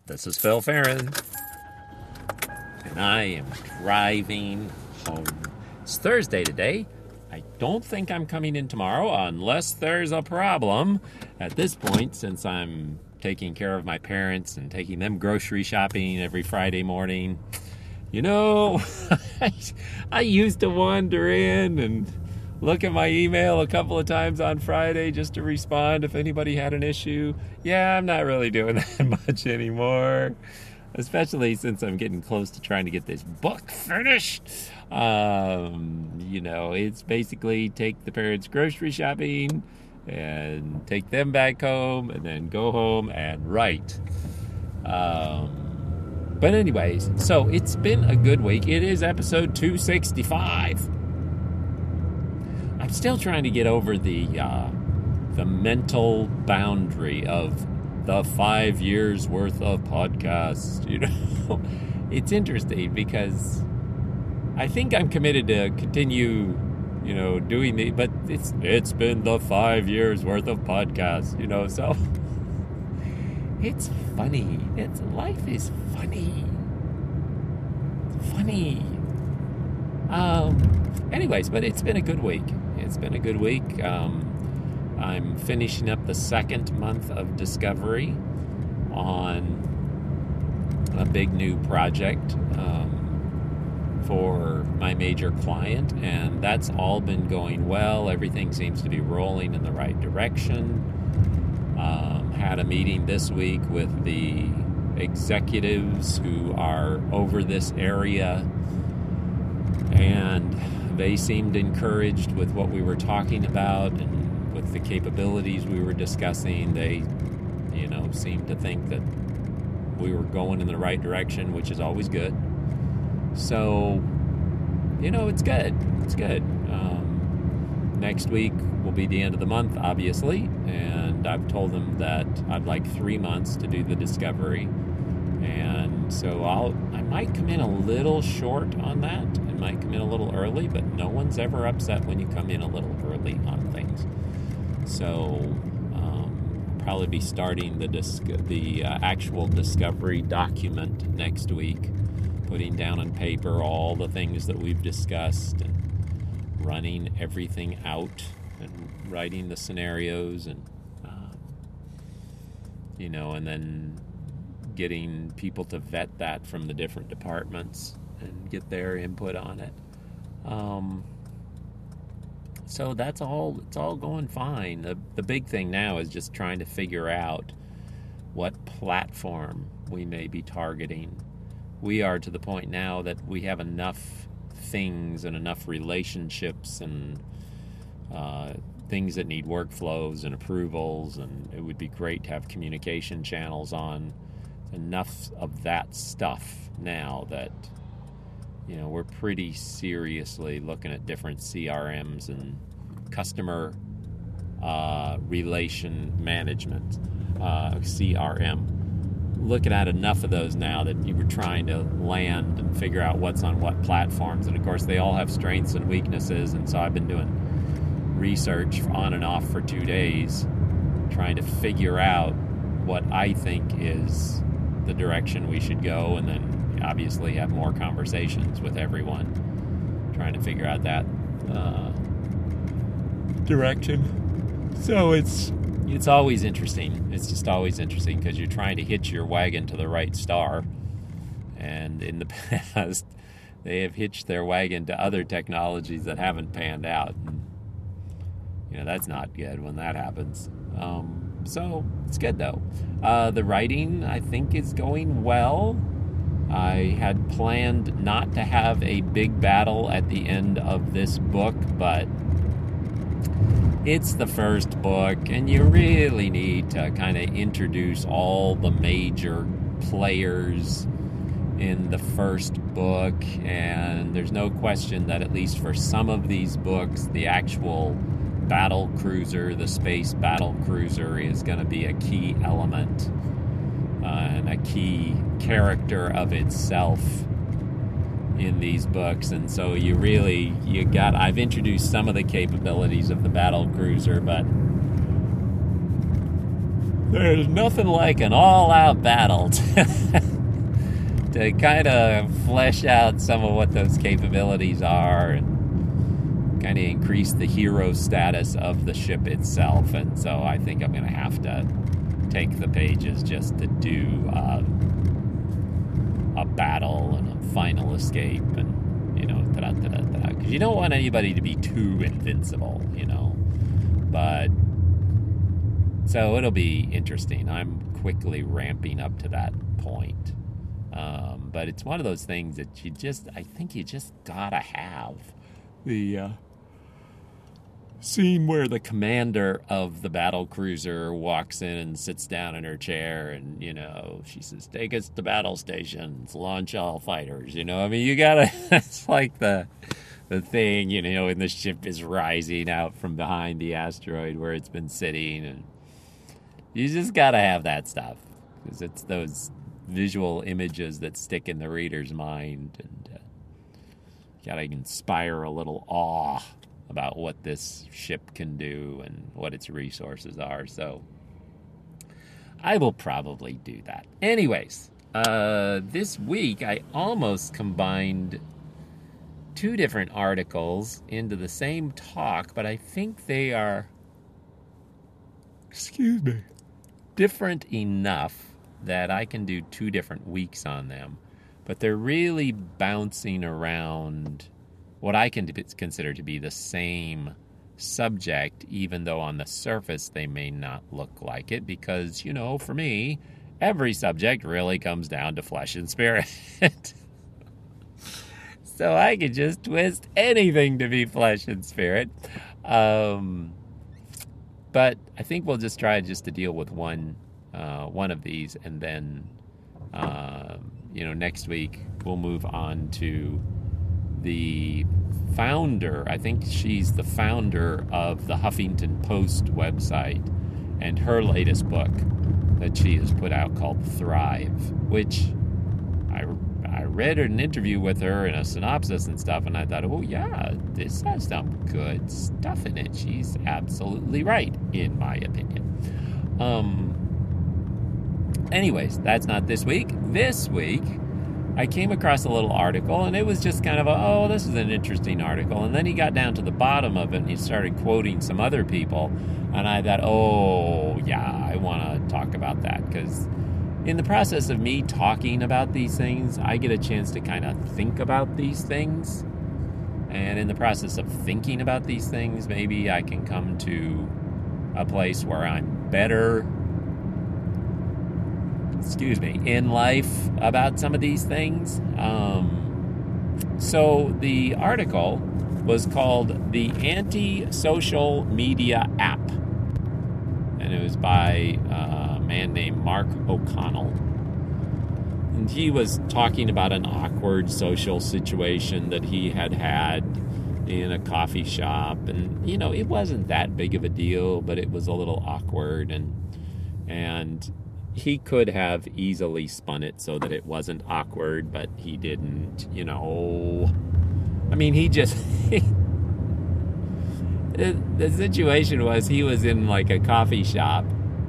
This is Phil Farron, and I am driving home. It's Thursday today. I don't think I'm coming in tomorrow unless there's a problem. At this point, since I'm taking care of my parents and taking them grocery shopping every Friday morning, I used to wander in and look at my email a couple of times on Friday just to respond if anybody had an issue. Yeah, I'm not really doing that much anymore, especially since I'm getting close to trying to get this book finished. It's basically take the parents grocery shopping and take them back home and then go home and write. But anyways, so it's been a good week. It is episode 265. I'm still trying to get over the mental boundary of the 5 years worth of podcasts. It's interesting because I think I'm committed to continue, doing the. But it's been the 5 years worth of podcasts, So it's funny. Life is funny. It's funny. Anyways, but it's been a good week. I'm finishing up the second month of Discovery on a big new project for my major client, and that's all been going well. Everything seems to be rolling in the right direction. Had a meeting this week with the executives who are over this area, and they seemed encouraged with what we were talking about and with the capabilities we were discussing. They, seemed to think that we were going in the right direction, which is always good. So, it's good. It's good. Next week will be the end of the month, obviously, and I've told them that I'd like 3 months to do the Discovery. And so I might come in a little short on that. I might come in a little early, but no one's ever upset when you come in a little early on things. So probably be starting the actual Discovery document next week, putting down on paper all the things that we've discussed and running everything out and writing the scenarios and and then getting people to vet that from the different departments and get their input on it. So it's all going fine. The big thing now is just trying to figure out what platform we may be targeting. We are to the point now that we have enough things and enough relationships and things that need workflows and approvals, and it would be great to have communication channels on. Enough of that stuff now that we're pretty seriously looking at different CRMs and customer relation management, CRM. Looking at enough of those now that you were trying to land and figure out what's on what platforms, and of course they all have strengths and weaknesses, and so I've been doing research on and off for 2 days trying to figure out what I think is the direction we should go, and then obviously have more conversations with everyone trying to figure out that direction. So it's always interesting. It's just always interesting because you're trying to hitch your wagon to the right star, and in the past they have hitched their wagon to other technologies that haven't panned out, and that's not good when that happens. So it's good though. The writing, I think, is going well. I had planned not to have a big battle at the end of this book, but it's the first book, and you really need to kind of introduce all the major players in the first book, and there's no question that at least for some of these books, the actual battle cruiser, the space battle cruiser, is going to be a key element and a key character of itself in these books. And so I've introduced some of the capabilities of the battle cruiser, but there's nothing like an all-out battle to kind of flesh out some of what those capabilities are and kind of increase the hero status of the ship itself. And so I think I'm going to have to take the pages just to do a battle and a final escape and, you know, da-da-da-da-da. Because you don't want anybody to be too invincible, you know. But, so it'll be interesting. I'm quickly ramping up to that point. But it's one of those things that I think you just gotta have. The scene where the commander of the battle cruiser walks in and sits down in her chair and, you know, she says, take us to battle stations, launch all fighters, you know. I mean, you gotta, it's like the thing, you know, when the ship is rising out from behind the asteroid where it's been sitting, and you just gotta have that stuff, because it's those visual images that stick in the reader's mind, and gotta inspire a little awe about what this ship can do and what its resources are. So I will probably do that. Anyways, this week I almost combined two different articles into the same talk, but I think they are, different enough that I can do 2 different weeks on them. But they're really bouncing around what I can consider to be the same subject, even though on the surface they may not look like it, because, you know, for me, every subject really comes down to flesh and spirit. So I could just twist anything to be flesh and spirit. But I think we'll just try just to deal with one of these, and then, you know, next week we'll move on to the founder. I think she's the founder of the Huffington Post website, and her latest book that she has put out called Thrive, which I read an interview with her and a synopsis and stuff, and I thought, oh yeah, this has some good stuff in it. She's absolutely right, in my opinion. Anyways, that's not this week. This week, I came across a little article, and it was just kind of this is an interesting article. And then he got down to the bottom of it, and he started quoting some other people. And I thought, oh, yeah, I want to talk about that. Because in the process of me talking about these things, I get a chance to kind of think about these things. And in the process of thinking about these things, maybe I can come to a place where I'm better in life about some of these things. So the article was called The Anti-Social Media App, and it was by a man named Mark O'Connell. And he was talking about an awkward social situation that he had in a coffee shop, and, you know, it wasn't that big of a deal, but it was a little awkward, and he could have easily spun it so that it wasn't awkward, but he didn't, you know. I mean, he just... the situation was, he was in, like, a coffee shop,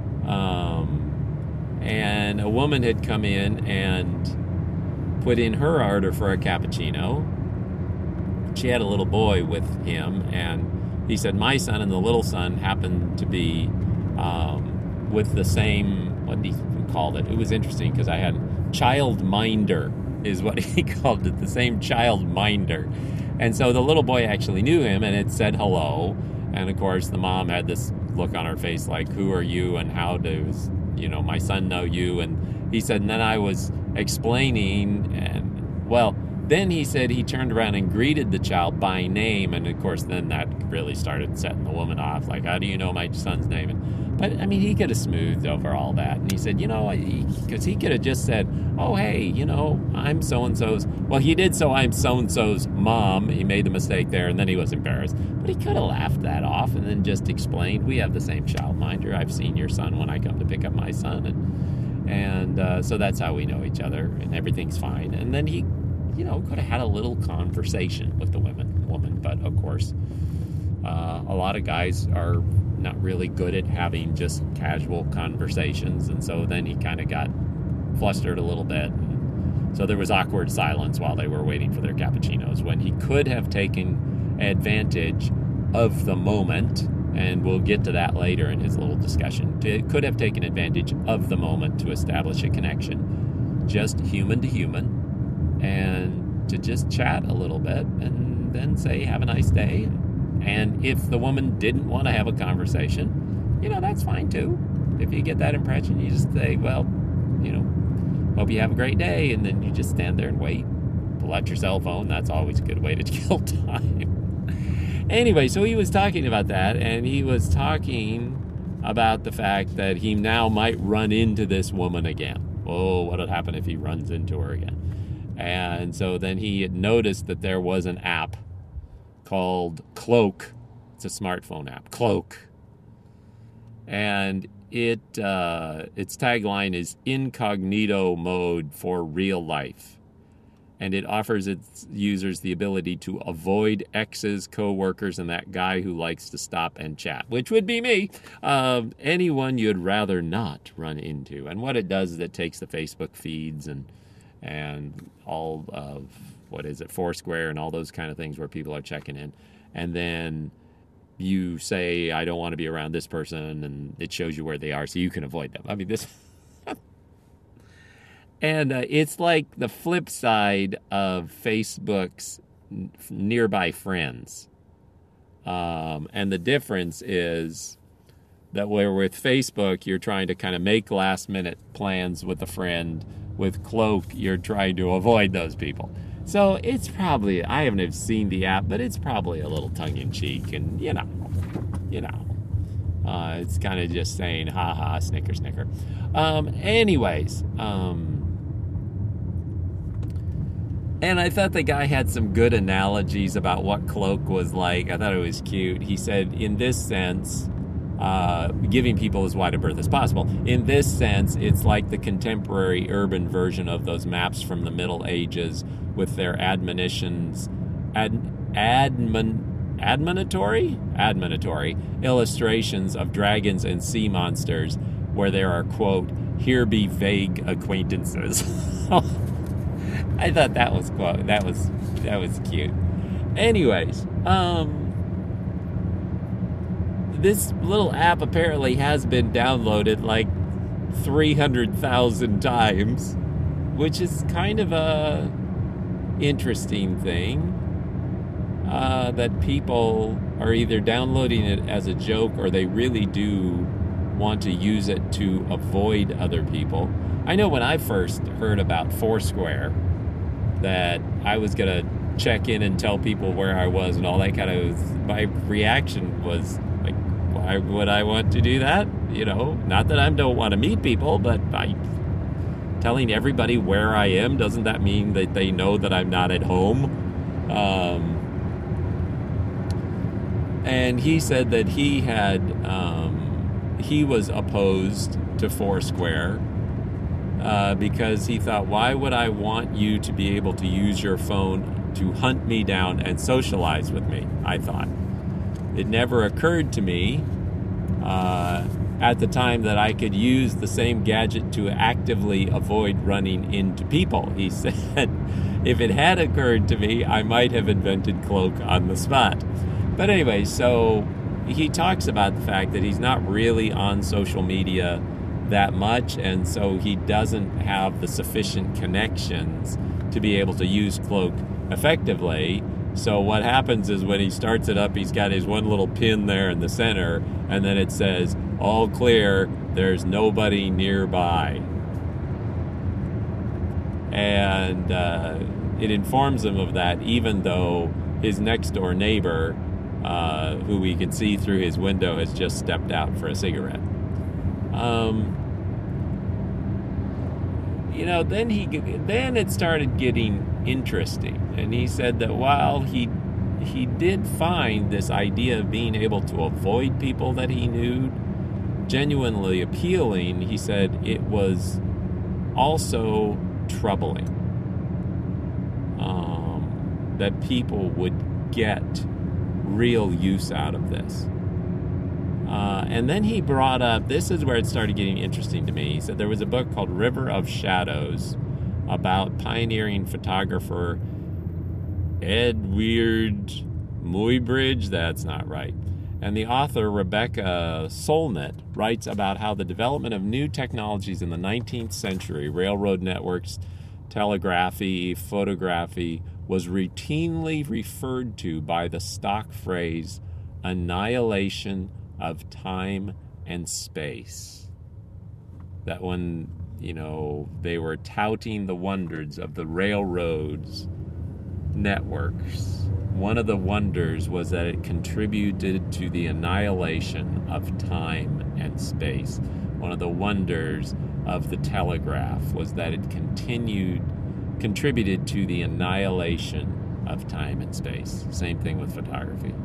and a woman had come in and put in her order for a cappuccino. She had a little boy with him, and he said, my son and the little son happened to be with the same... what he called it. It was interesting because I had childminder is what he called it, the same childminder. And so the little boy actually knew him, and it said hello. And of course the mom had this look on her face like, who are you and how does, you know, my son know you? And he said, and then I was explaining, and well, then he said he turned around and greeted the child by name, and of course then that really started setting the woman off, like, how do you know my son's name? But, I mean, he could have smoothed over all that. And he said, you know, because he could have just said, oh, hey, you know, I'm so-and-so's. Well, he did, so I'm so-and-so's mom. He made the mistake there, and then he was embarrassed. But he could have laughed that off and then just explained, we have the same childminder. I've seen your son when I come to pick up my son. And so that's how we know each other, and everything's fine. And then he, you know, could have had a little conversation with the woman. But, of course, A lot of guys are not really good at having just casual conversations, and so then he kind of got flustered a little bit. So there was awkward silence while they were waiting for their cappuccinos, when he could have taken advantage of the moment, and we'll get to that later in his little discussion. Could have taken advantage of the moment to establish a connection, just human to human, and to just chat a little bit, and then say, have a nice day. And if the woman didn't want to have a conversation, that's fine too. If you get that impression, you just say, well, hope you have a great day, and then you just stand there and wait. Pull out your cell phone. That's always a good way to kill time. Anyway, so he was talking about that, and he was talking about the fact that he now might run into this woman again. Oh, what would happen if he runs into her again? And so then he had noticed that there was an app called Cloak. It's a smartphone app, Cloak. And its tagline is incognito mode for real life. And it offers its users the ability to avoid exes, co-workers, and that guy who likes to stop and chat, which would be me. Anyone you'd rather not run into. And what it does is it takes the Facebook feeds and all of, Foursquare and all those kind of things where people are checking in. And then you say, I don't want to be around this person, and it shows you where they are so you can avoid them. I mean, this... And it's like the flip side of Facebook's nearby friends. And the difference is that where with Facebook, you're trying to kind of make last-minute plans with a friend. With Cloak, you're trying to avoid those people. So it's probably, I haven't even seen the app, but it's probably a little tongue-in-cheek. And, it's kind of just saying, ha-ha, snicker, snicker. And I thought the guy had some good analogies about what Cloak was like. I thought it was cute. He said, in this sense, giving people as wide a berth as possible. In this sense, it's like the contemporary urban version of those maps from the Middle Ages with their admonitory illustrations of dragons and sea monsters where there are, quote, here be vague acquaintances. I thought that was cute. Anyways, this little app apparently has been downloaded like 300,000 times, which is kind of a interesting thing, that people are either downloading it as a joke or they really do want to use it to avoid other people. I know when I first heard about Foursquare that I was going to check in and tell people where I was and all that kind of, my reaction was like, why would I want to do that? Not that I don't want to meet people, but by telling everybody where I am, doesn't that mean that they know that I'm not at home? And he said that he was opposed to Foursquare because he thought, why would I want you to be able to use your phone to hunt me down and socialize with me? I thought. It never occurred to me at the time that I could use the same gadget to actively avoid running into people. He said, if it had occurred to me, I might have invented Cloak on the spot. But anyway, so he talks about the fact that he's not really on social media that much, and so he doesn't have the sufficient connections to be able to use Cloak effectively. So what happens is when he starts it up, he's got his one little pin there in the center, and then it says, all clear, there's nobody nearby. And it informs him of that, even though his next door neighbor, who we can see through his window, has just stepped out for a cigarette. Then it started getting interesting, and he said that while he did find this idea of being able to avoid people that he knew genuinely appealing, he said it was also troubling that people would get real use out of this. And then he brought up, this is where it started getting interesting to me. He said there was a book called River of Shadows about pioneering photographer Edward Muybridge. That's not right. And the author, Rebecca Solnit, writes about how the development of new technologies in the 19th century, railroad networks, telegraphy, photography, was routinely referred to by the stock phrase, annihilation of time and space. That when, they were touting the wonders of the railroads networks, one of the wonders was that it contributed to the annihilation of time and space. One of the wonders of the telegraph was that it contributed to the annihilation of time and space. Same thing with photography.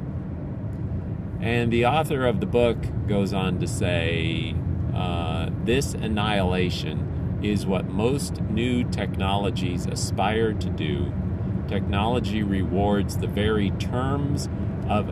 And the author of the book goes on to say, this annihilation is what most new technologies aspire to do. Technology regards the very terms of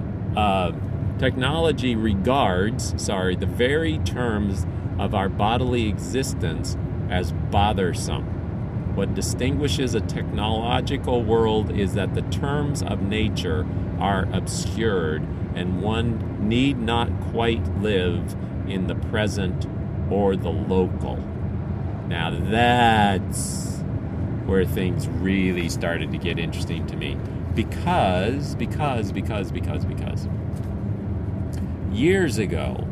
our bodily existence as bothersome. What distinguishes a technological world is that the terms of nature are obscured, and one need not quite live in the present or the local. Now that's where things really started to get interesting to me. Because years ago,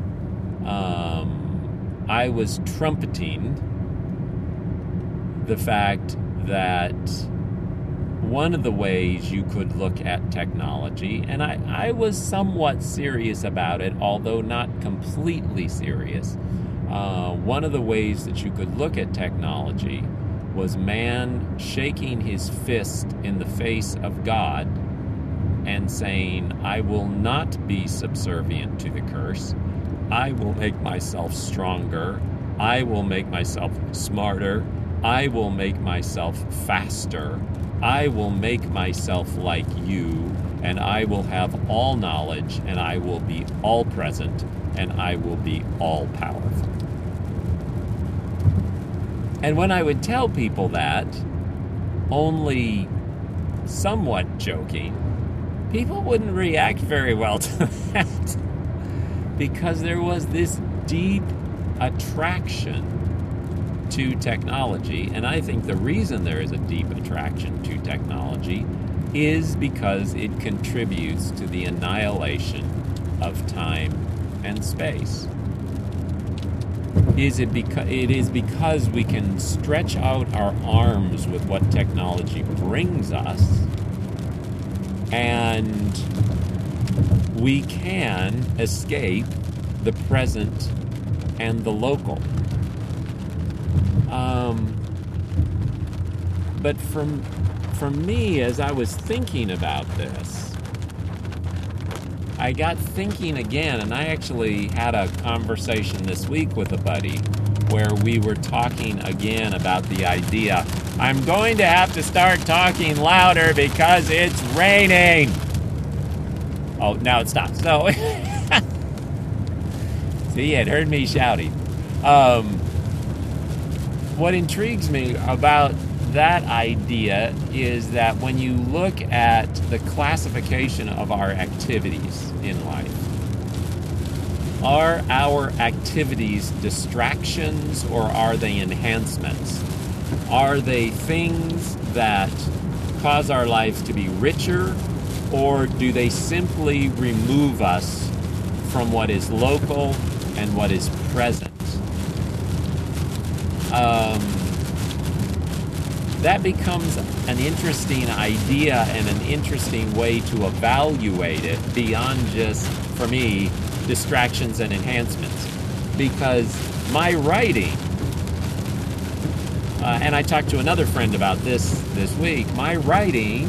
I was trumpeting the fact that one of the ways you could look at technology, and I was somewhat serious about it, although not completely serious. One of the ways that you could look at technology was man shaking his fist in the face of God and saying, I will not be subservient to the curse. I will make myself stronger. I will make myself smarter. I will make myself faster. I will make myself like you, and I will have all knowledge, and I will be all present, and I will be all powerful. And when I would tell people that, only somewhat joking, people wouldn't react very well to that because there was this deep attraction to technology. And I think the reason there is a deep attraction to technology is because it contributes to the annihilation of time and space. It is because we can stretch out our arms with what technology brings us, and we can escape the present and the local. But for me, as I was thinking about this, I got thinking again, and I actually had a conversation this week with a buddy where we were talking again about the idea, I'm going to have to start talking louder because it's raining. Oh, now it stops. So, see, it heard me shouting. What intrigues me about that idea is that when you look at the classification of our activities in life, are our activities distractions or are they enhancements? Are they things that cause our lives to be richer, or do they simply remove us from what is local and what is present? That becomes an interesting idea and an interesting way to evaluate it beyond just, for me, distractions and enhancements. Because my writing, and I talked to another friend about this week, my writing,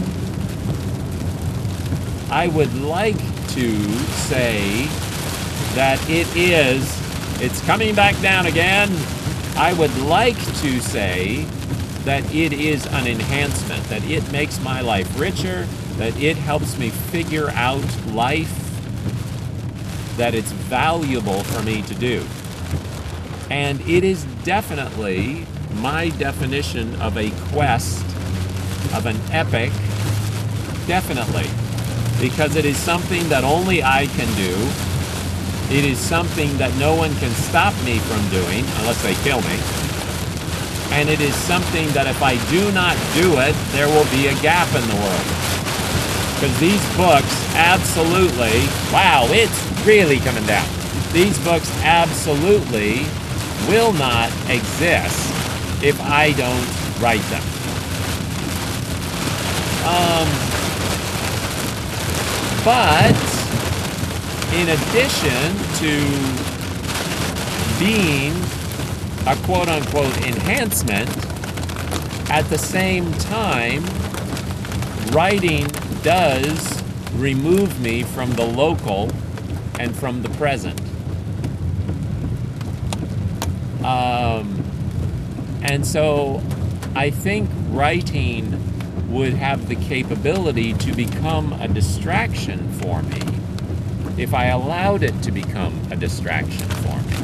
I would like to say that it's coming back down again. I would like to say that it is an enhancement, that it makes my life richer, that it helps me figure out life, that it's valuable for me to do. And it is definitely my definition of a quest, of an epic, definitely, because it is something that only I can do. It is something that no one can stop me from doing unless they kill me. And it is something that if I do not do it, there will be a gap in the world. Because these books absolutely, wow, it's really coming down. These books absolutely will not exist if I don't write them. But in addition to being a quote-unquote enhancement, at the same time, writing does remove me from the local and from the present. And so I think writing would have the capability to become a distraction for me if I allowed it to become a distraction for me.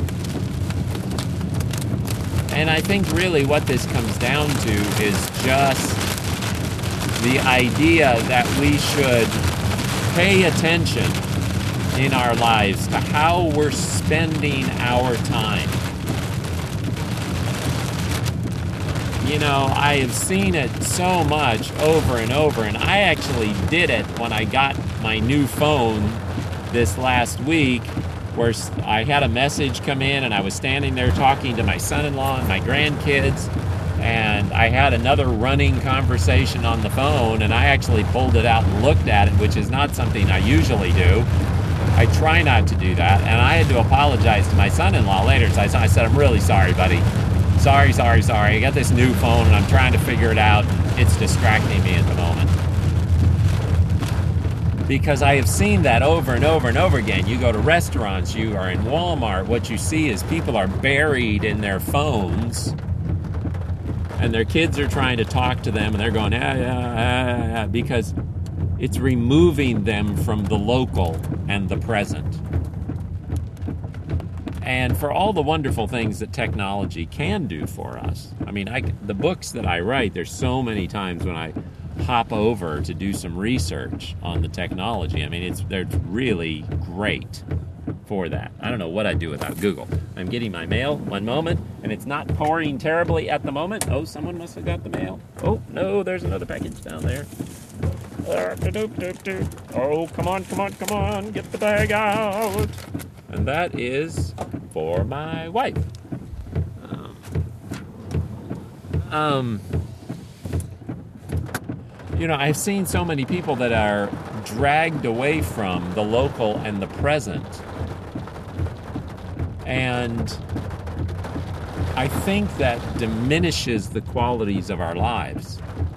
And I think really what this comes down to is just the idea that we should pay attention in our lives to how we're spending our time. You know, I have seen it so much over and over, and I actually did it when I got my new phone this last week, where I had a message come in and I was standing there talking to my son-in-law and my grandkids, and I had another running conversation on the phone, and I actually pulled it out and looked at it, which is not something I usually do. I try not to do that, and I had to apologize to my son-in-law later. So I said, I'm really sorry, buddy. Sorry. I got this new phone and I'm trying to figure it out. It's distracting me at the moment. Because I have seen that over and over and over again. You go to restaurants, you are in Walmart, what you see is people are buried in their phones, and their kids are trying to talk to them, and they're going, because it's removing them from the local and the present. And for all the wonderful things that technology can do for us, I mean, the books that I write, there's so many times when I hop over to do some research on the technology. I mean, they're really great for that. I don't know what I'd do without Google. I'm getting my mail, one moment, and it's not pouring terribly at the moment. Oh, someone must have got the mail. Oh, no, there's another package down there. Oh, come on, get the bag out. And that is for my wife. You know, I've seen so many people that are dragged away from the local and the present. And I think that diminishes the qualities of our lives.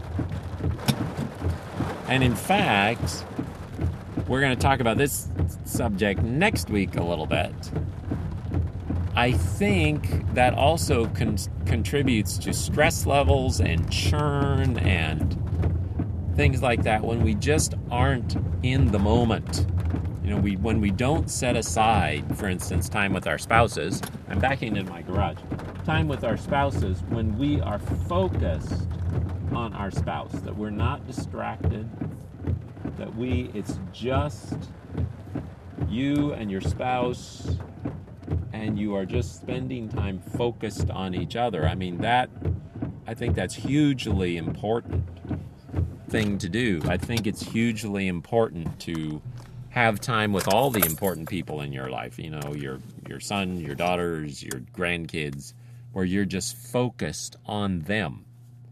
And in fact, we're going to talk about this subject next week a little bit. I think that also contributes to stress levels and churn and things like that when we just aren't in the moment. You know, when we don't set aside, for instance, time with our spouses. I'm backing into my garage. Time with our spouses when we are focused on our spouse, that we're not distracted, that it's just you and your spouse, and you are just spending time focused on each other. I mean, I think that's hugely important thing to do. I think it's hugely important to have time with all the important people in your life, you know, your son, your daughters, your grandkids, where you're just focused on them.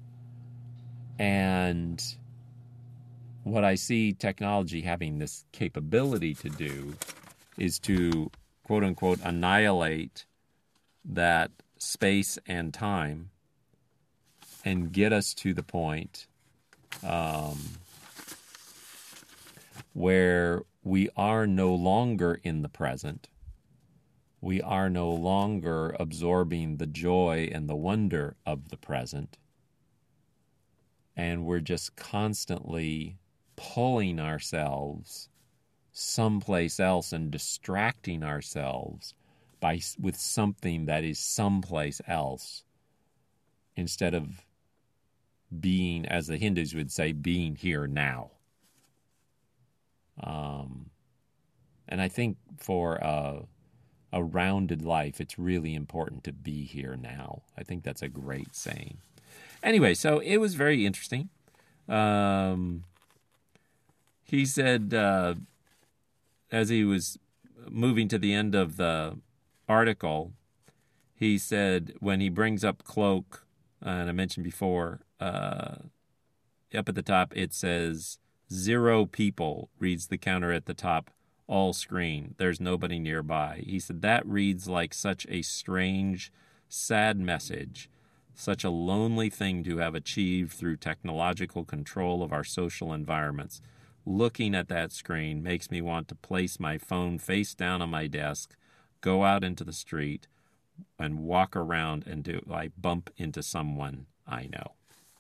And what I see technology having this capability to do is to, quote unquote, annihilate that space and time and get us to the point where we are no longer in the present. We are no longer absorbing the joy and the wonder of the present. and we're just constantly pulling ourselves someplace else and distracting ourselves with something that is someplace else, instead of being, as the Hindus would say, being here now. And I think for a rounded life, it's really important to be here now. I think that's a great saying. Anyway, so it was very interesting. He said, as he was moving to the end of the article, he said when he brings up cloak, and I mentioned before, up at the top it says 0 people, reads the counter at the top, all screen. There's nobody nearby. He said that reads like such a strange, sad message, such a lonely thing to have achieved through technological control of our social environments. Looking at that screen makes me want to place my phone face down on my desk, go out into the street, and walk around and bump into someone I know.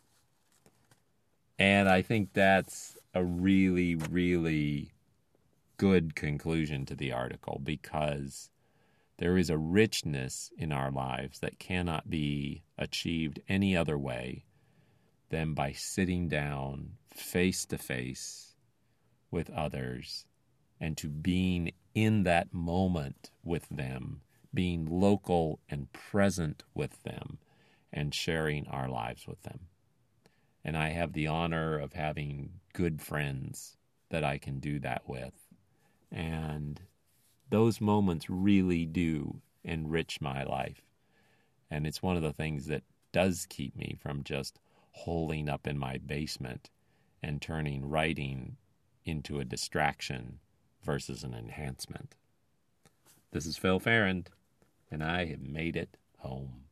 And I think that's a really, really good conclusion to the article, because there is a richness in our lives that cannot be achieved any other way than by sitting down face to face with others and to being in that moment with them, being local and present with them, and sharing our lives with them. And I have the honor of having good friends that I can do that with. And those moments really do enrich my life. And it's one of the things that does keep me from just holing up in my basement and turning writing into a distraction versus an enhancement. This is Phil Farrand, and I have made it home.